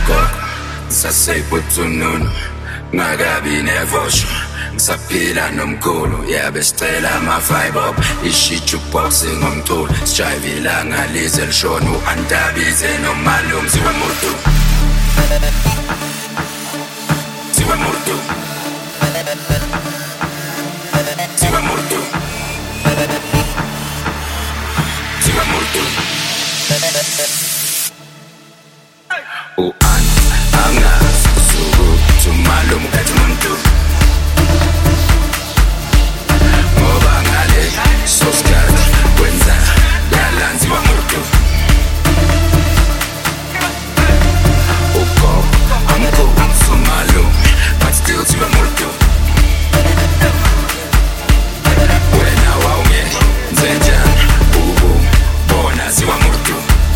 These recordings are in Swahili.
gogo ngisaseyiphuthununu ngakabi nevosho ngisaphila nomkhulu besicela ama-vibe up i-jukebox ngomculo sijayive ilanga lize lishona u-antabize nomalum ziwe murdu ziwe murdu ziwe murdu ziwe murdu angazi ukuthi umalum uphethe umuntu ngoba ngale sosikhathi kwenza yalanziwa muntu ugogo amkhulu umalume but still ziwa muntu wena wawungenze njani ubona ziwa muntu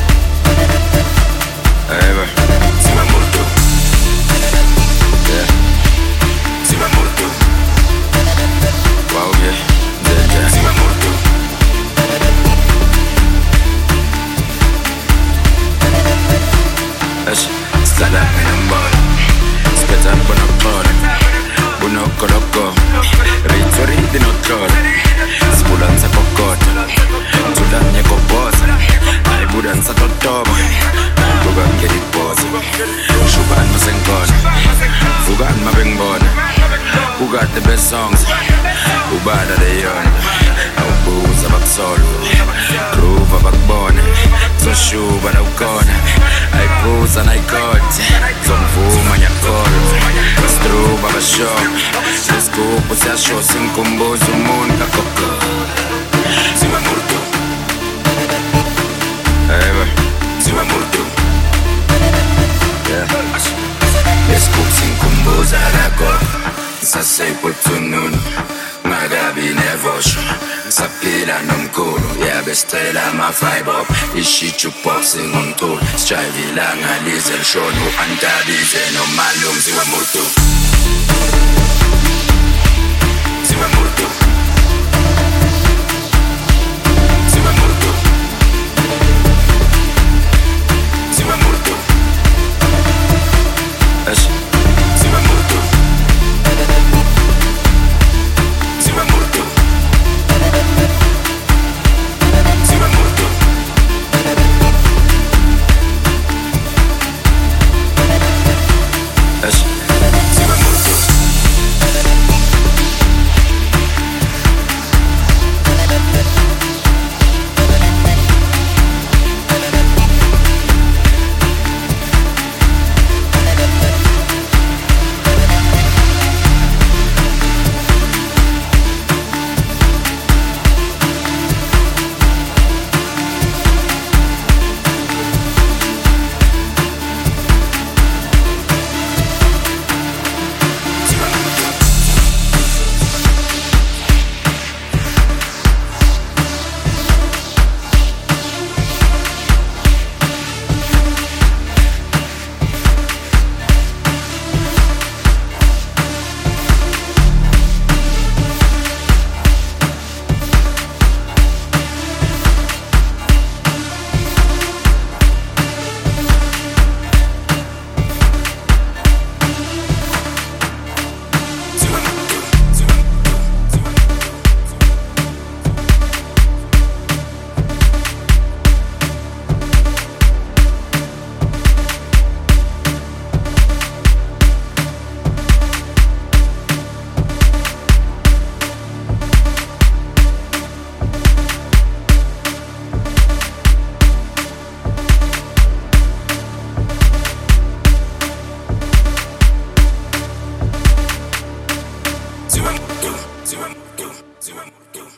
eba ziwa muntu ziwa muntu wawungenze njani ziwa muntu Sala ngembona siphetha bonoxolo bonokoloko ritori dinoxolo sibula ngisakokota thula nyekoboza ayibuda ngisatotoba buka ngeliboza shubani masenkona vukani mabengibona kukade besongs ubala leyona awubuza bakusolo groove abakubone zoshuba la ukhona ayibuza nayikhothi zomvuma nyakhola struba basho lesigubhu siyasho singikhumbuza umuntu kagogo ziwa murdu ziwa murdu lesigubhu singikhumbuza kagogo ngisaseyiphuthununu ngakabi nevosho ngisaphila nomkhulu besicela ama-vibe up i-jukebox ngomculo sijayive ilanga lize lishona u-antabize nomalum ziwe murdu